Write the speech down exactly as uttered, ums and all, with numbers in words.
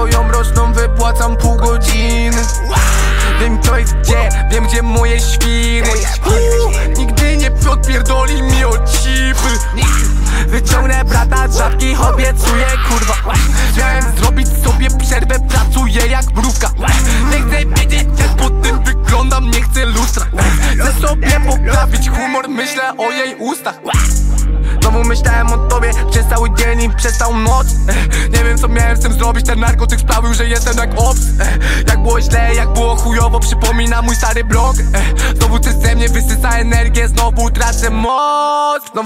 swoją roczną wypłacam pół godziny. Wiem co jest gdzie, wiem gdzie moje świry. Uuu, nigdy nie odpierdoli mi od cipy. Wyciągnę brata z żabki, obiecuję kurwa. Miałem zrobić sobie przerwę, pracuję jak mrówka. Nie chcę wiedzieć jak po tym wyglądam, nie chcę lustra. Chcę sobie poprawić humor, myślę o jej ustach. Znowu myślałem o tobie przez cały dzień i przez całą noc. Nie wiem co miałem z tym zrobić, ten narkotyk sprawił, że jestem jak ops. Jak było źle, jak było chujowo, przypomina mój stary blog. Znowu coś ze mnie wysysa energię, znowu tracę moc. Znowu